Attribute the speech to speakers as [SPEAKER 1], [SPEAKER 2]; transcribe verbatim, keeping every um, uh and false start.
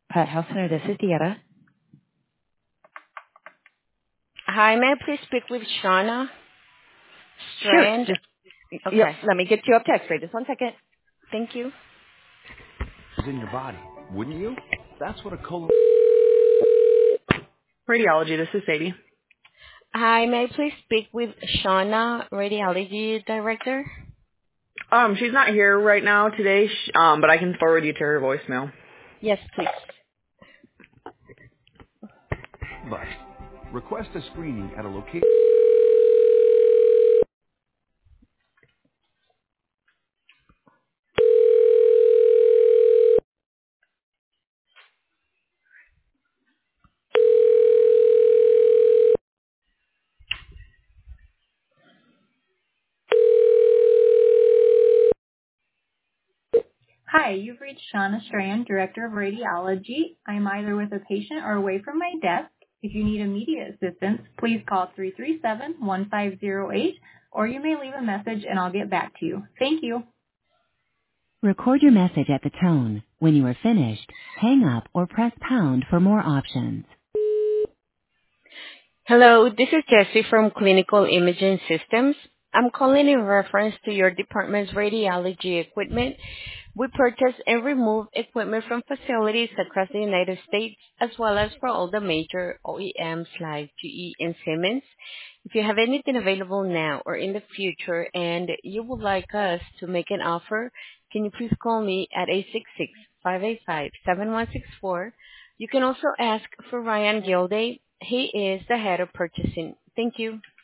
[SPEAKER 1] Pet Health Center, this is Dieta.
[SPEAKER 2] Hi, may I please speak with Shauna
[SPEAKER 1] Sure.
[SPEAKER 2] Strand?
[SPEAKER 1] Just, yep,
[SPEAKER 2] Okay,
[SPEAKER 1] let me get you up text right just one second.
[SPEAKER 2] thank you.
[SPEAKER 3] Is in your body, wouldn't you? That's what a colon.
[SPEAKER 4] Radiology, this is Sadie.
[SPEAKER 2] Hi, may I please speak with Shauna, Radiology Director?
[SPEAKER 4] Um, she's not here right now today, sh- um, but I can forward you to her voicemail.
[SPEAKER 2] Yes, please.
[SPEAKER 3] But request a screening at a location.
[SPEAKER 5] Hi, you've reached Shauna Strand, Director of Radiology. I'm either with a patient or away from my desk. If you need immediate assistance, please call three three seven, one five zero eight, or you may leave a message and I'll get back to you. Thank you. Record your message at the tone. When you are finished, hang up or press pound for more options.
[SPEAKER 2] Hello, this is Jessie from Clinical Imaging Systems. I'm calling in reference to your department's radiology equipment. We purchase and remove equipment from facilities across the United States, as well as for all the major O E Ms like G E and Siemens. If you have anything available now or in the future and you would like us to make an offer, can you please call me at eight six six, five eight five, seven one six four. You can also ask for Ryan Gilday. He is the head of purchasing. Thank you.